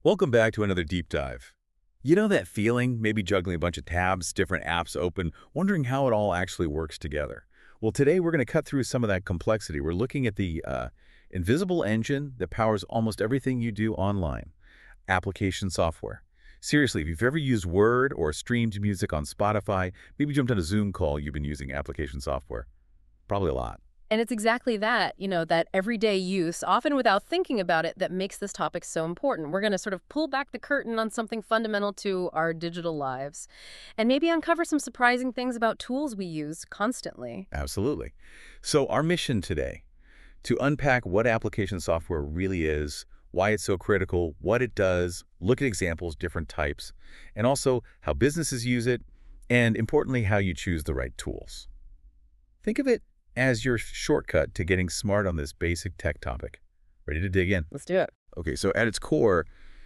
Welcome back to another deep dive. You know that feeling, maybe juggling a bunch of tabs, different apps open, wondering how it all actually works together? Well, today we're going to cut through some of that complexity. We're looking at the invisible engine that powers almost everything you do online, application software. Seriously, if you've ever used Word or streamed music on Spotify, maybe jumped on a Zoom call, you've been using application software. Probably a lot. And it's exactly that, that everyday use, often without thinking about it, that makes this topic so important. We're going to sort of pull back the curtain on something fundamental to our digital lives and maybe uncover some surprising things about tools we use constantly. Absolutely. So our mission today, to unpack what application software really is, why it's so critical, what it does, look at examples, different types, and also how businesses use it, and importantly, how you choose the right tools. Think of it as your shortcut to getting smart on this basic tech topic. Ready to dig in? Let's do it. Okay, so at its core,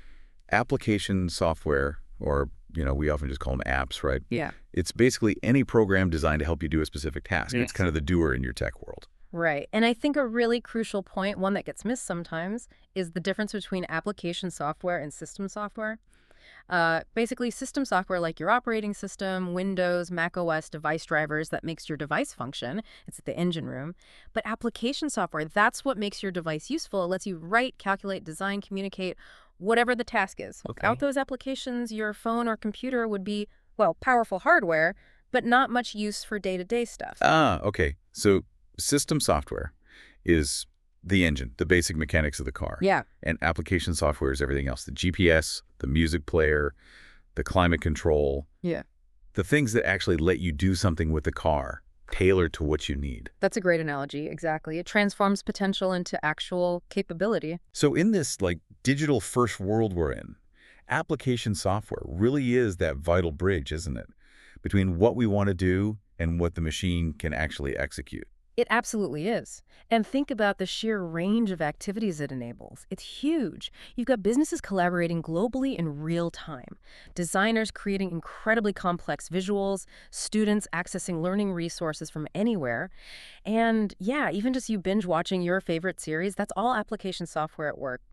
application software, or we often just call them apps, right? Yeah. It's basically any program designed to help you do a specific task. Yes. It's kind of the doer in your tech world. Right. And I think a really crucial point, one that gets missed sometimes, is the difference between application software and system software. Basically, system software like your operating system, Windows, Mac OS, device drivers, that makes your device function. It's the engine room. But application software, that's what makes your device useful. It lets you write, calculate, design, communicate, whatever the task is. Okay. Without those applications, your phone or computer would be, well, powerful hardware, but not much use for day-to-day stuff. Okay. So system software is the engine, the basic mechanics of the car. Yeah. And application software is everything else, the GPS, the music player, the climate control. Yeah. The things that actually let you do something with the car, tailored to what you need. That's a great analogy, exactly. It transforms potential into actual capability. So in this digital first world we're in, application software really is that vital bridge, isn't it? Between what we want to do and what the machine can actually execute. It absolutely is. And think about the sheer range of activities it enables. It's huge. You've got businesses collaborating globally in real time, designers creating incredibly complex visuals, students accessing learning resources from anywhere, and yeah, even just you binge watching your favorite series, that's all application software at work.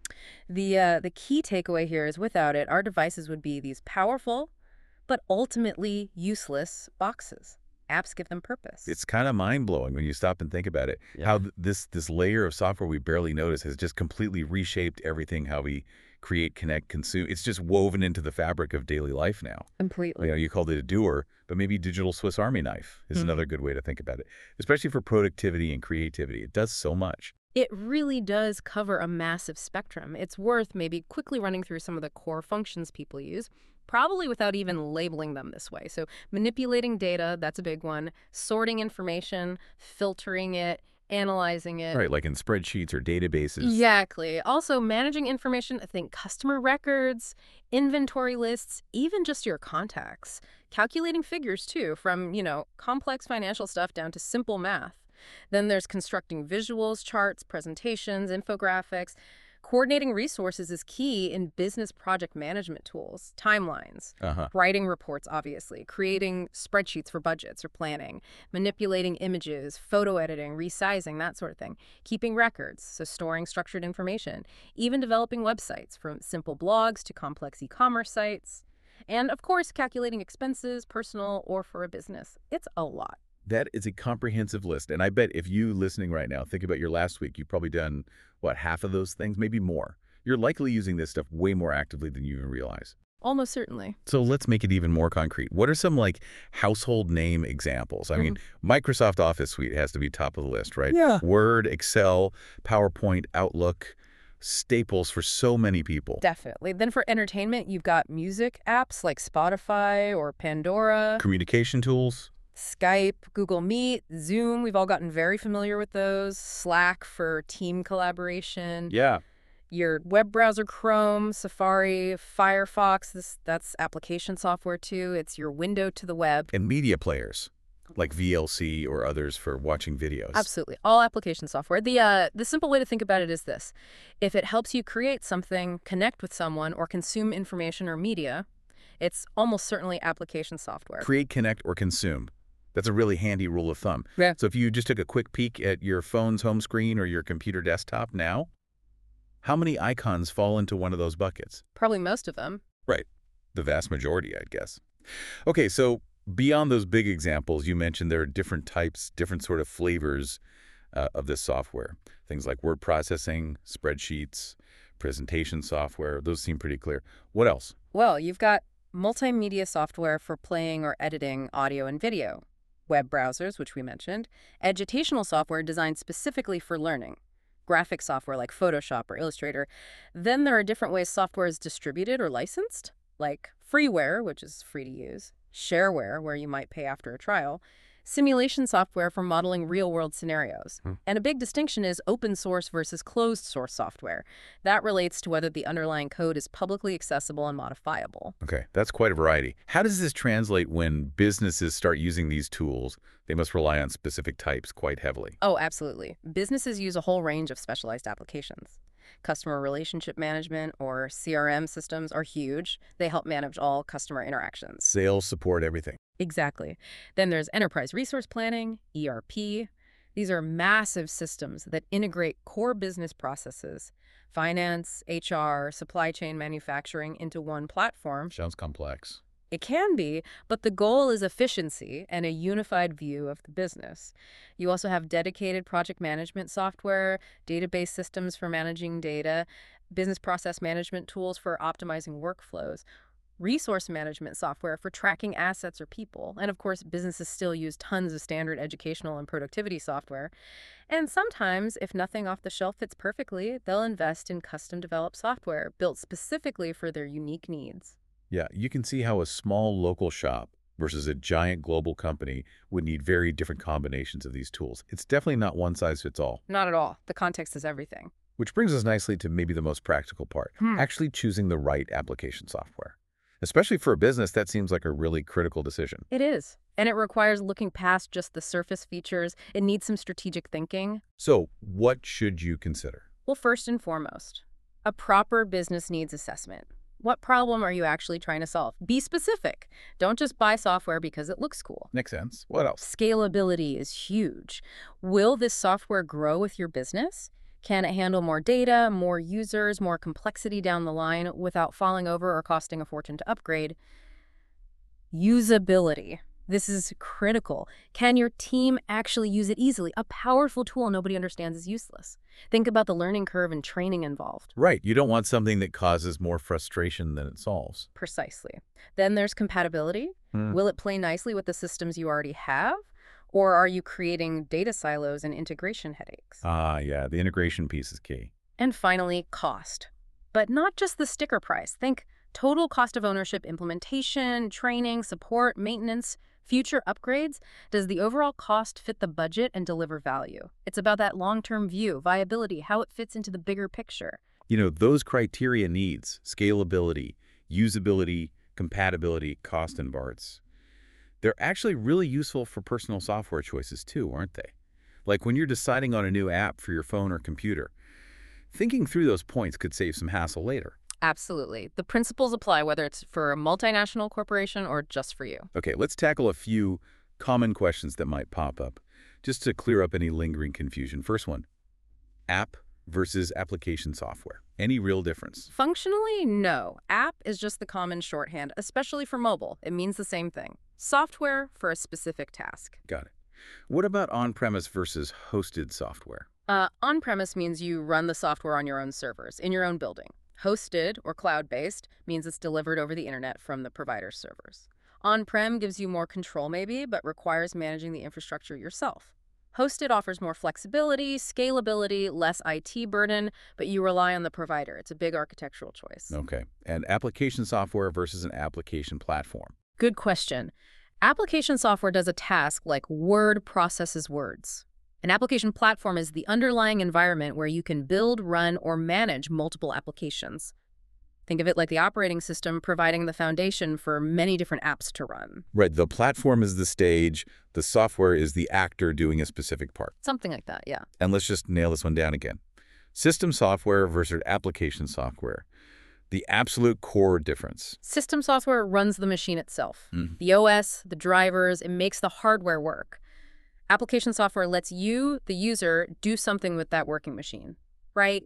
The key takeaway here is without it, our devices would be these powerful but ultimately useless boxes. Apps give them purpose. It's kind of mind-blowing when you stop and think about it. Yeah. How this layer of software we barely notice has just completely reshaped everything, how we create, connect, consume. It's just woven into the fabric of daily life now. Completely. You called it a doer, but maybe digital Swiss Army knife is another good way to think about it, especially for productivity and creativity. It does so much. It really does cover a massive spectrum. It's worth maybe quickly running through some of the core functions people use, probably without even labeling them this way. So manipulating data, that's a big one. Sorting information, filtering it, analyzing it. Right, like in spreadsheets or databases. Exactly. Also managing information, I think customer records, inventory lists, even just your contacts. Calculating figures too, from, complex financial stuff down to simple math. Then there's constructing visuals, charts, presentations, infographics. Coordinating resources is key in business project management tools, timelines, writing reports, obviously, creating spreadsheets for budgets or planning, manipulating images, photo editing, resizing, that sort of thing, keeping records, so storing structured information, even developing websites from simple blogs to complex e-commerce sites, and, of course, calculating expenses, personal or for a business. It's a lot. That is a comprehensive list. And I bet if you listening right now, think about your last week, you've probably done, half of those things, maybe more. You're likely using this stuff way more actively than you even realize. Almost certainly. So let's make it even more concrete. What are some household name examples? I mean, Microsoft Office Suite has to be top of the list, right? Yeah. Word, Excel, PowerPoint, Outlook, staples for so many people. Definitely. Then for entertainment, you've got music apps like Spotify or Pandora. Communication tools. Skype, Google Meet, Zoom, we've all gotten very familiar with those. Slack for team collaboration. Yeah. Your web browser, Chrome, Safari, Firefox, that's application software too. It's your window to the web. And media players like VLC or others for watching videos. Absolutely. All application software. The simple way to think about it is this. If it helps you create something, connect with someone, or consume information or media, it's almost certainly application software. Create, connect, or consume. That's a really handy rule of thumb. Yeah. So if you just took a quick peek at your phone's home screen or your computer desktop now, How many icons fall into one of those buckets? Probably most of them. Right. The vast majority, I'd guess. Okay, so beyond those big examples, you mentioned there are different types, different sort of flavors of this software. Things like word processing, spreadsheets, presentation software. Those seem pretty clear. What else? Well, you've got multimedia software for playing or editing audio and video, web browsers, which we mentioned, edutational software designed specifically for learning, graphic software like Photoshop or Illustrator. Then there are different ways software is distributed or licensed, like freeware, which is free to use, shareware, where you might pay after a trial, simulation software for modeling real-world scenarios. And a big distinction is open source versus closed source software. That relates to whether the underlying code is publicly accessible and modifiable. Okay, that's quite a variety. How does this translate when businesses start using these tools? They must rely on specific types quite heavily. Oh, absolutely. Businesses use a whole range of specialized applications. Customer relationship management or CRM systems are huge. They help manage all customer interactions. Sales, support, everything. Exactly. Then there's enterprise resource planning, ERP. These are massive systems that integrate core business processes, finance, HR, supply chain manufacturing into one platform. Sounds complex. It can be, but the goal is efficiency and a unified view of the business. You also have dedicated project management software, database systems for managing data, business process management tools for optimizing workflows, resource management software for tracking assets or people. And of course, businesses still use tons of standard educational and productivity software. And sometimes, if nothing off the shelf fits perfectly, they'll invest in custom-developed software built specifically for their unique needs. Yeah, you can see how a small local shop versus a giant global company would need very different combinations of these tools. It's definitely not one size fits all. Not at all. The context is everything. Which brings us nicely to maybe the most practical part, actually choosing the right application software. Especially for a business, that seems like a really critical decision. It is. And it requires looking past just the surface features. It needs some strategic thinking. So what should you consider? Well, first and foremost, a proper business needs assessment. What problem are you actually trying to solve? Be specific. Don't just buy software because it looks cool. Makes sense. What else? Scalability is huge. Will this software grow with your business? Can it handle more data, more users, more complexity down the line without falling over or costing a fortune to upgrade? Usability. This is critical. Can your team actually use it easily? A powerful tool nobody understands is useless. Think about the learning curve and training involved. Right. You don't want something that causes more frustration than it solves. Precisely. Then there's compatibility. Will it play nicely with the systems you already have? Or are you creating data silos and integration headaches? Yeah, the integration piece is key. And finally, cost. But not just the sticker price. Think total cost of ownership, implementation, training, support, maintenance, future upgrades. Does the overall cost fit the budget and deliver value? It's about that long-term view, viability, how it fits into the bigger picture. You know, those criteria needs, scalability, usability, compatibility, cost, and BARTs. They're actually really useful for personal software choices too, aren't they? Like when you're deciding on a new app for your phone or computer. Thinking through those points could save some hassle later. Absolutely. The principles apply whether it's for a multinational corporation or just for you. Okay, let's tackle a few common questions that might pop up, just to clear up any lingering confusion. First one, app versus application software. Any real difference? Functionally, no. App is just the common shorthand, especially for mobile. It means the same thing. Software for a specific task. Got it. What about on-premise versus hosted software? On-premise means you run the software on your own servers, in your own building. Hosted, or cloud-based, means it's delivered over the internet from the provider's servers. On-prem gives you more control maybe, but requires managing the infrastructure yourself. Hosted offers more flexibility, scalability, less IT burden, but you rely on the provider. It's a big architectural choice. Okay. And application software versus an application platform? Good question. Application software does a task like Word processes words. An application platform is the underlying environment where you can build, run, or manage multiple applications. Think of it like the operating system providing the foundation for many different apps to run. Right. The platform is the stage. The software is the actor doing a specific part. Something like that, yeah. And let's just nail this one down again. System software versus application software. The absolute core difference. System software runs the machine itself. The OS, the drivers, it makes the hardware work. Application software lets you, the user, do something with that working machine. Write,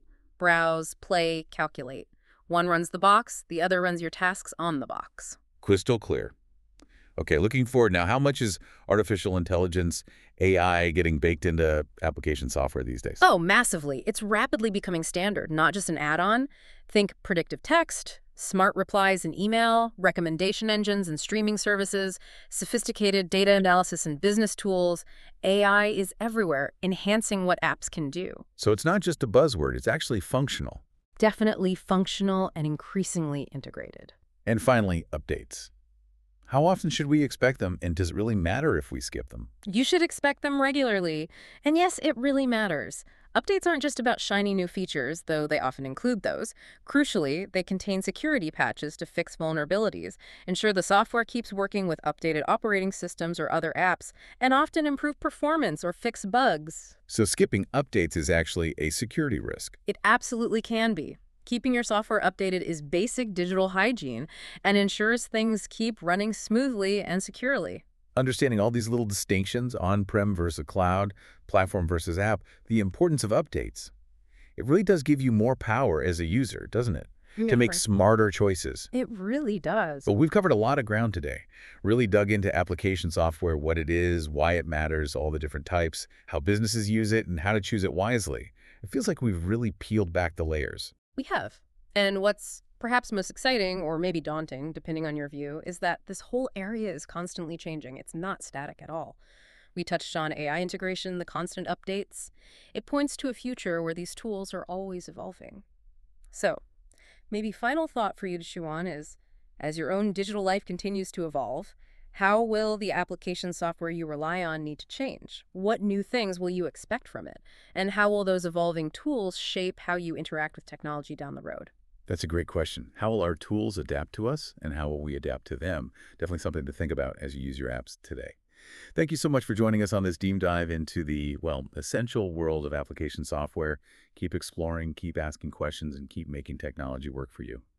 browse, play, calculate. One runs the box, the other runs your tasks on the box. Crystal clear. Okay, looking forward now, how much is artificial intelligence, AI, getting baked into application software these days? Oh, massively. It's rapidly becoming standard, not just an add-on. Think predictive text, smart replies in email, recommendation engines and streaming services, sophisticated data analysis and business tools. AI is everywhere, enhancing what apps can do. So it's not just a buzzword, it's actually functional. Definitely functional and increasingly integrated. And finally, updates. How often should we expect them, and does it really matter if we skip them? You should expect them regularly. And yes, it really matters. Updates aren't just about shiny new features, though they often include those. Crucially, they contain security patches to fix vulnerabilities, ensure the software keeps working with updated operating systems or other apps, and often improve performance or fix bugs. So skipping updates is actually a security risk. It absolutely can be. Keeping your software updated is basic digital hygiene and ensures things keep running smoothly and securely. Understanding all these little distinctions, on-prem versus cloud, platform versus app, the importance of updates. It really does give you more power as a user, doesn't it? To make smarter choices. It really does. But we've covered a lot of ground today. Really dug into application software, what it is, why it matters, all the different types, how businesses use it, and how to choose it wisely. It feels like we've really peeled back the layers. We have. And what's perhaps most exciting, or maybe daunting, depending on your view, is that this whole area is constantly changing. It's not static at all. We touched on AI integration, the constant updates. It points to a future where these tools are always evolving. So, maybe final thought for you to chew on is, as your own digital life continues to evolve, how will the application software you rely on need to change? What new things will you expect from it? And how will those evolving tools shape how you interact with technology down the road? That's a great question. How will our tools adapt to us, and how will we adapt to them? Definitely something to think about as you use your apps today. Thank you so much for joining us on this deep dive into the, well, essential world of application software. Keep exploring, keep asking questions, and keep making technology work for you.